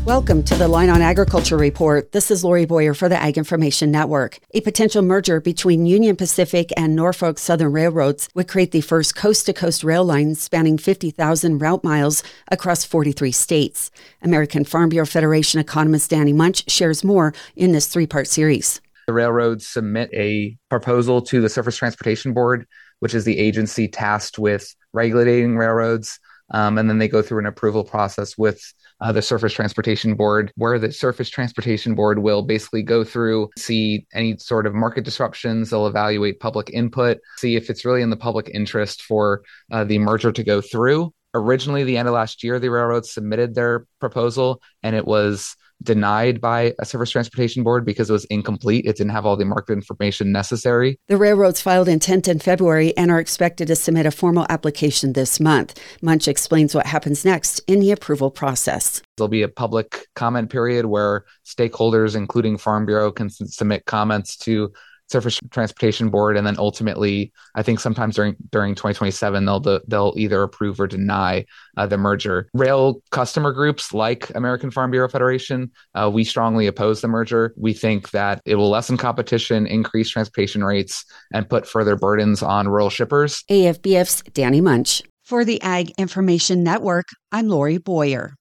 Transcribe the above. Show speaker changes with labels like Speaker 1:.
Speaker 1: Welcome to the Line on Agriculture Report. This is Lori Boyer for the Ag Information Network. A potential merger between Union Pacific and Norfolk Southern Railroads would create the first coast-to-coast rail line spanning 50,000 route miles across 43 states. American Farm Bureau Federation economist Danny Munch shares more in this three-part series.
Speaker 2: The railroads submit a proposal to the Surface Transportation Board, which is the agency tasked with regulating railroads. And then they go through an approval process with the Surface Transportation Board, where the Surface Transportation Board will basically go through, see any sort of market disruptions. They'll evaluate public input, see if it's really in the public interest for the merger to go through. Originally, the end of last year, the railroads submitted their proposal, and it was denied by a Surface Transportation Board because it was incomplete. It didn't have all the market information necessary.
Speaker 1: The railroads filed intent in February and are expected to submit a formal application this month. Munch explains what happens next in the approval process.
Speaker 2: There'll be a public comment period where stakeholders, including Farm Bureau, can submit comments to Surface Transportation Board, and then ultimately, I think sometimes during 2027, they'll either approve or deny the merger. Rail customer groups like American Farm Bureau Federation, we strongly oppose the merger. We think that it will lessen competition, increase transportation rates, and put further burdens on rural shippers.
Speaker 1: AFBF's Danny Munch. For the Ag Information Network, I'm Lori Boyer.